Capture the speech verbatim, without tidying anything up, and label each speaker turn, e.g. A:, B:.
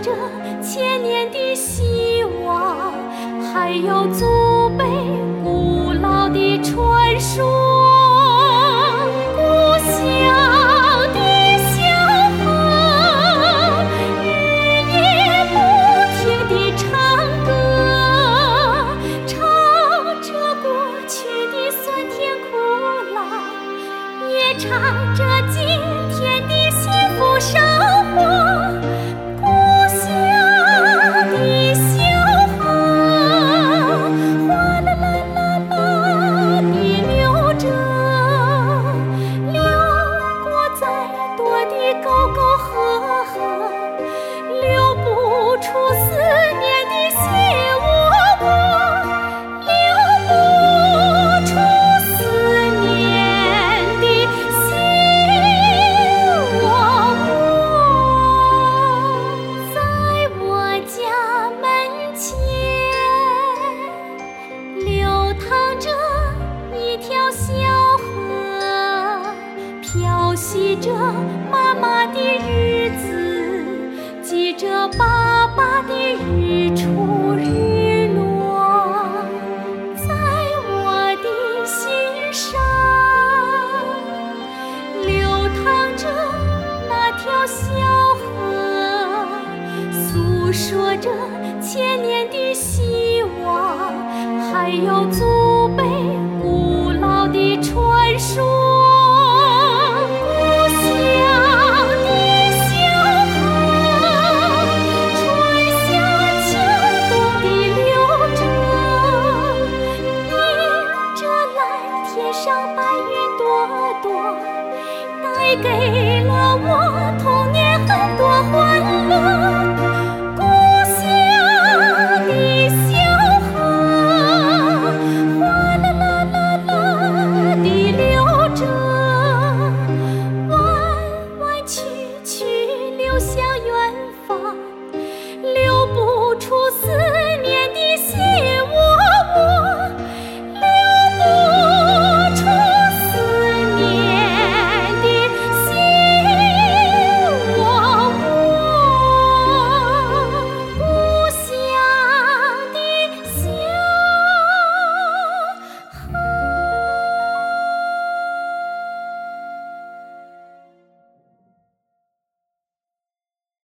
A: 着千年的希望，还有祖辈古老的传说。故乡的小河，日夜不停地唱歌，唱着过去的酸甜苦辣，也唱着今天的幸福生活。沟沟壑壑，流不出思念的心窝窝，流不出思念的心窝窝。在我家门前流淌着一条小河，漂洗着妈妈的日子，记着爸爸的日出日落。在我的心上流淌着那条小河，诉说着千年的希望，还有祖辈古老的传说。上白云朵朵，带给了我童年很多欢乐。